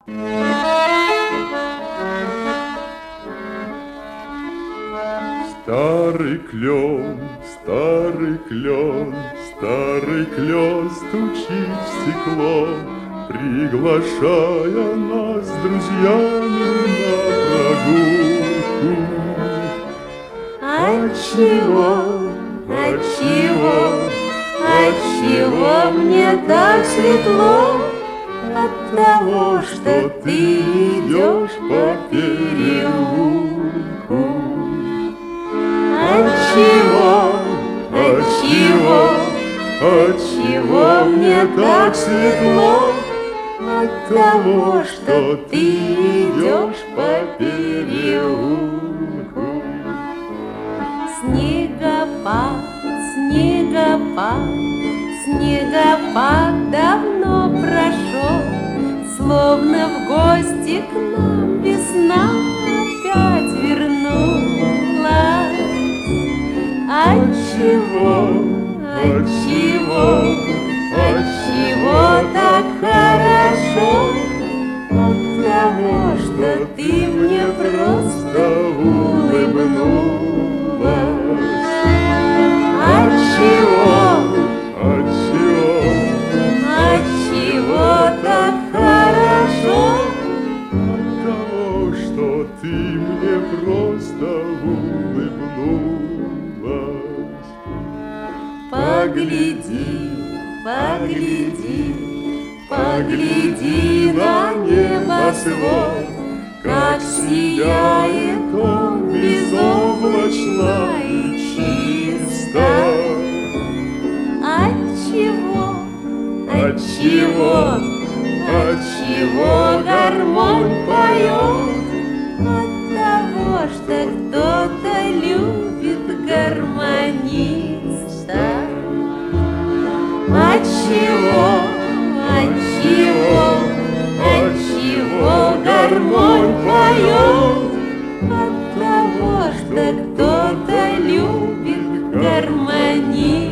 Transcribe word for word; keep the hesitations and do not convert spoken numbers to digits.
Старый клен, старый клен, старый клен стучит в стекло, приглашая нас с друзьями на прогулку. Отчего, отчего, отчего мне так светло? От того, что ты идешь по переулку. Отчего, отчего, отчего мне так светло? От того, что ты идешь по переулку. Снегопад, снегопад, снегопад давно прошел, словно в гости к нам весна опять вернулась. Отчего, отчего, отчего так хорошо? От того, что ты мне просто улыбнулась. Отчего, Отчего, отчего так хорошо? от того, что ты мне просто улыбнулась. Погляди, погляди, погляди на небосвод, как сияет он безоблачно и чисто. Отчего, отчего, отчего гармонь поет? От того, что кто-то любит гармониста. Отчего, отчего, отчего гармонь поет? От того, что кто-то любит гармониста.